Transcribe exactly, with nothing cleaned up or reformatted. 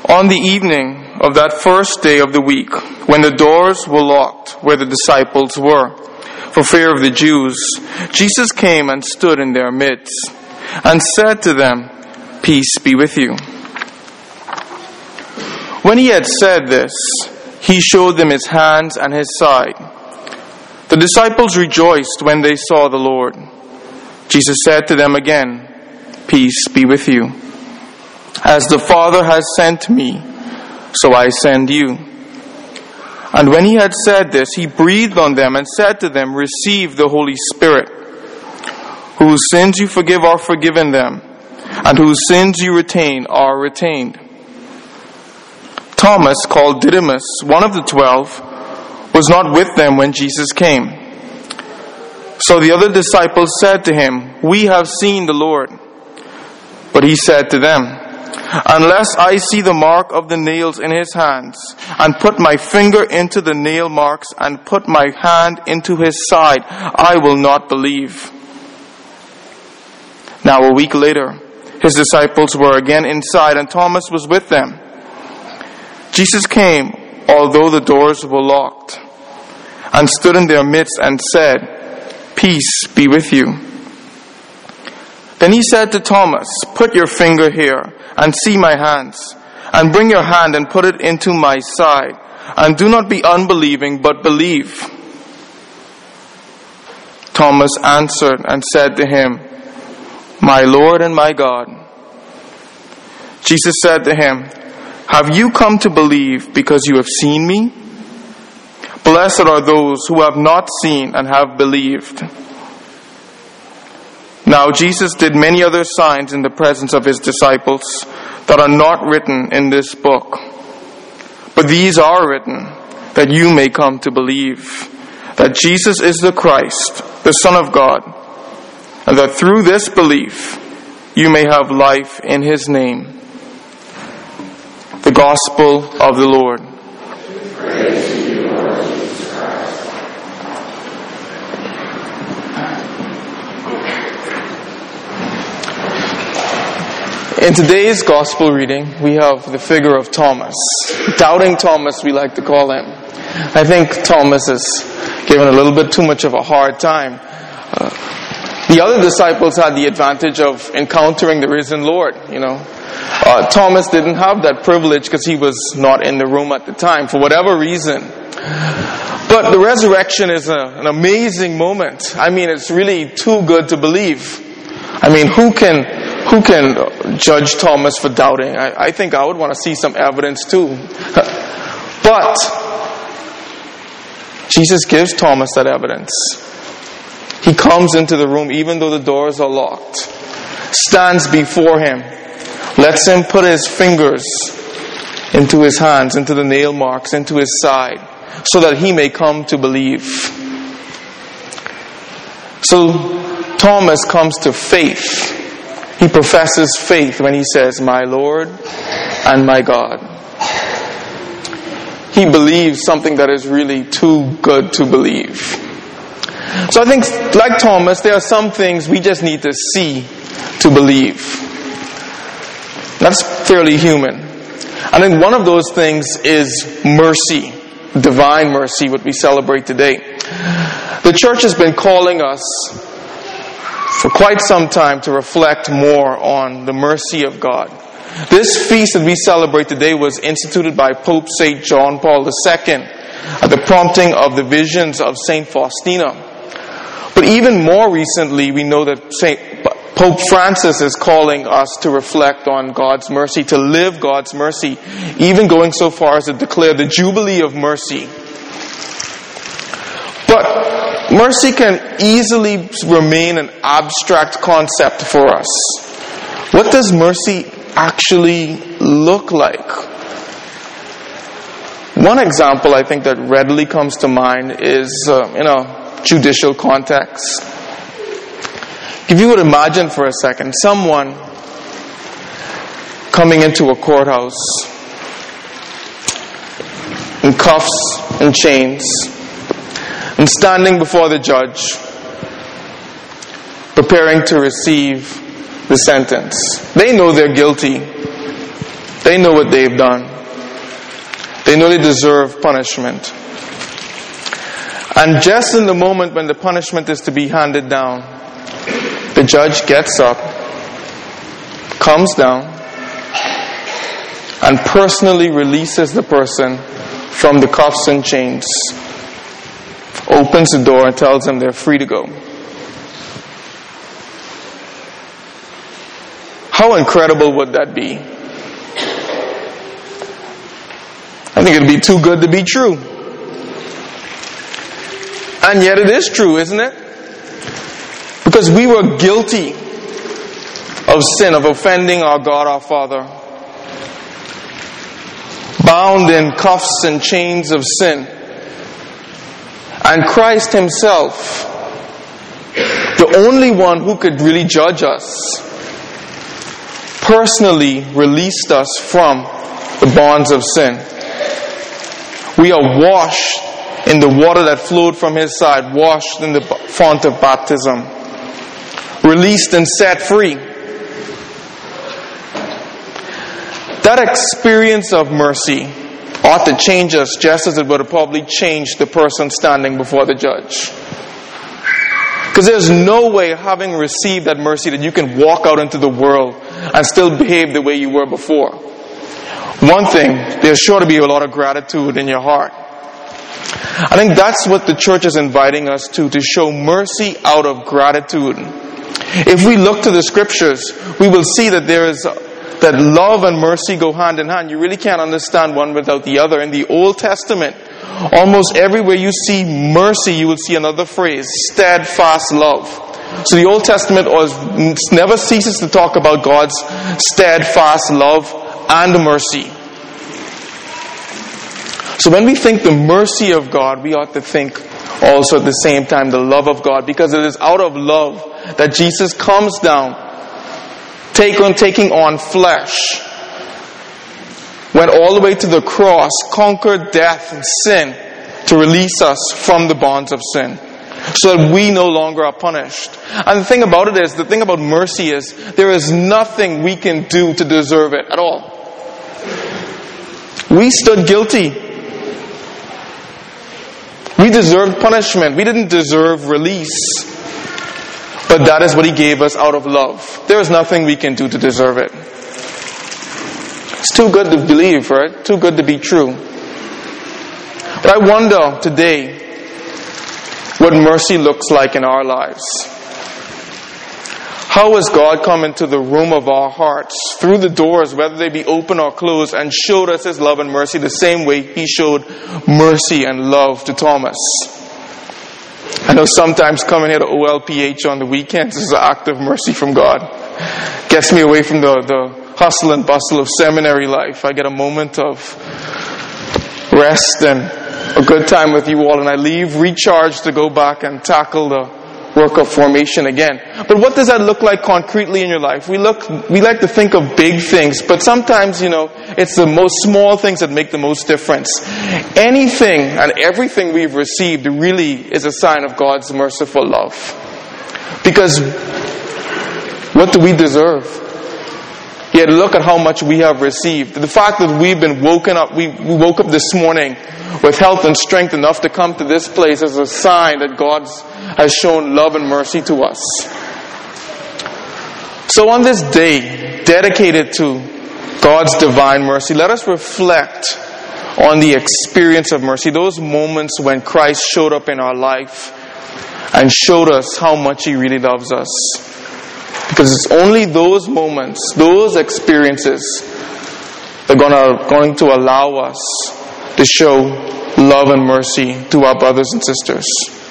On the evening of that first day of the week, when the doors were locked where the disciples were, for fear of the Jews, Jesus came and stood in their midst, and said to them, "Peace be with you." When he had said this, he showed them his hands and his side. The disciples rejoiced when they saw the Lord. Jesus said to them again, "Peace be with you. As the Father has sent me, so I send you." And when he had said this, he breathed on them and said to them, "Receive the Holy Spirit. Whose sins you forgive are forgiven them, and whose sins you retain are retained." Thomas, called Didymus, one of the twelve, was not with them when Jesus came. So the other disciples said to him, "We have seen the Lord." But he said to them, "Unless I see the mark of the nails in his hands, and put my finger into the nail marks, and put my hand into his side, I will not believe." Now a week later, his disciples were again inside, and Thomas was with them. Jesus came, although the doors were locked, and stood in their midst and said, "Peace be with you." Then he said to Thomas, "Put your finger here and see my hands, and bring your hand and put it into my side, and do not be unbelieving, but believe." Thomas answered and said to him, "My Lord and my God." Jesus said to him, "Have you come to believe because you have seen me? Blessed are those who have not seen and have believed." Now Jesus did many other signs in the presence of his disciples that are not written in this book. But these are written that you may come to believe that Jesus is the Christ, the Son of God, and that through this belief you may have life in his name. The Gospel of the Lord. Praise to you, Lord Jesus Christ. In today's Gospel reading, we have the figure of Thomas. Doubting Thomas, we like to call him. I think Thomas is given a little bit too much of a hard time. Uh, the other disciples had the advantage of encountering the risen Lord, you know. Uh, Thomas didn't have that privilege because he was not in the room at the time, for whatever reason. But the resurrection is a, an amazing moment. I mean, it's really too good to believe. I mean, who can who can judge Thomas for doubting? I, I think I would want to see some evidence too. But Jesus gives Thomas that evidence. He comes into the room even though the doors are locked, stands before him, lets him put his fingers into his hands, into the nail marks, into his side, so that he may come to believe. So Thomas comes to faith. He professes faith when he says, "My Lord and my God." He believes something that is really too good to believe. So I think, like Thomas, there are some things we just need to see to believe. That's fairly human. I think one of those things is mercy, divine mercy, what we celebrate today. The church has been calling us for quite some time to reflect more on the mercy of God. This feast that we celebrate today was instituted by Pope Saint John Paul the Second at the prompting of the visions of Saint Faustina. But even more recently, we know that Saint Pope Francis is calling us to reflect on God's mercy, to live God's mercy, even going so far as to declare the Jubilee of Mercy. But mercy can easily remain an abstract concept for us. What does mercy actually look like? One example I think that readily comes to mind is uh, in a judicial context. If you would imagine for a second someone coming into a courthouse in cuffs and chains and standing before the judge preparing to receive the sentence. They know they're guilty. They know what they've done. They know they deserve punishment. And just in the moment when the punishment is to be handed down, the judge gets up, comes down, and personally releases the person from the cuffs and chains, opens the door and tells them they're free to go. How incredible would that be? I think it'd be too good to be true. And yet it is true, isn't it? Because we were guilty of sin, of offending our God, our Father. Bound in cuffs and chains of sin. And Christ Himself, the only one who could really judge us, personally released us from the bonds of sin. We are washed in the water that flowed from His side, washed in the font of baptism, released and set free. That experience of mercy ought to change us just as it would have probably changed the person standing before the judge. Because there's no way, having received that mercy, that you can walk out into the world and still behave the way you were before. One thing, there's sure to be a lot of gratitude in your heart. I think that's what the church is inviting us to, to show mercy out of gratitude. If we look to the scriptures, we will see that there is that love and mercy go hand in hand. You really can't understand one without the other. In the Old Testament, almost everywhere you see mercy, you will see another phrase, steadfast love. So the Old Testament never ceases to talk about God's steadfast love and mercy. So when we think the mercy of God, we ought to think also at the same time the love of God, because it is out of love that Jesus comes down, take on, taking on flesh, went all the way to the cross, conquered death and sin to release us from the bonds of sin, so that we no longer are punished. And the thing about it is, the thing about mercy is, there is nothing we can do to deserve it at all. We stood guilty. We deserved punishment. We didn't deserve release. But that is what He gave us out of love. There is nothing we can do to deserve it. It's too good to believe, right? Too good to be true. But I wonder today what mercy looks like in our lives. How has God come into the room of our hearts, through the doors, whether they be open or closed, and showed us His love and mercy the same way He showed mercy and love to Thomas? I know sometimes coming here to O L P H on the weekends is an act of mercy from God. Gets me away from the, the hustle and bustle of seminary life. I get a moment of rest and a good time with you all, and I leave recharged to go back and tackle the work of formation again. But what does that look like concretely in your life? We look, we like to think of big things, but sometimes, you know, it's the most small things that make the most difference. Anything and everything we've received really is a sign of God's merciful love. Because what do we deserve? Yet look at how much we have received. The fact that we've been woken up, we, we woke up this morning with health and strength enough to come to this place is a sign that God has shown love and mercy to us. So on this day, dedicated to God's divine mercy, let us reflect on the experience of mercy, those moments when Christ showed up in our life and showed us how much He really loves us. Because it's only those moments, those experiences, that are going to allow us to show love and mercy to our brothers and sisters.